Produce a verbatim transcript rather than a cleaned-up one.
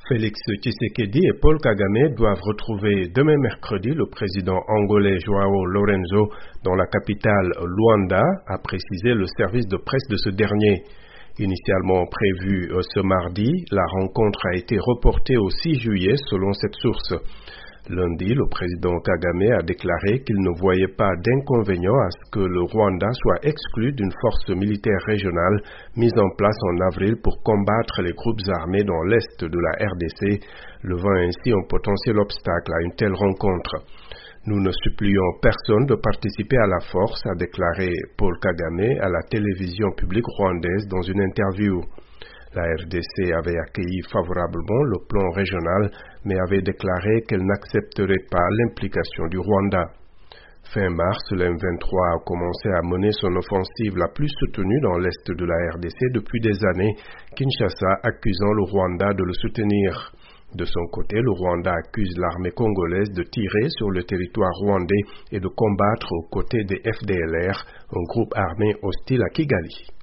Félix Tshisekedi et Paul Kagame doivent retrouver demain mercredi le président angolais João Lourenço dans la capitale Luanda, a précisé le service de presse de ce dernier. Initialement prévue ce mardi, la rencontre a été reportée au six juillet selon cette source. Lundi, le président Kagame a déclaré qu'il ne voyait pas d'inconvénient à ce que le Rwanda soit exclu d'une force militaire régionale mise en place en avril pour combattre les groupes armés dans l'est de la R D C, levant ainsi un potentiel obstacle à une telle rencontre. Nous ne supplions personne de participer à la force, a déclaré Paul Kagame à la télévision publique rwandaise dans une interview. La R D C avait accueilli favorablement le plan régional, mais avait déclaré qu'elle n'accepterait pas l'implication du Rwanda. Fin mars, le M vingt-trois a commencé à mener son offensive la plus soutenue dans l'est de la R D C depuis des années, Kinshasa accusant le Rwanda de le soutenir. De son côté, le Rwanda accuse l'armée congolaise de tirer sur le territoire rwandais et de combattre aux côtés des F D L R, un groupe armé hostile à Kigali.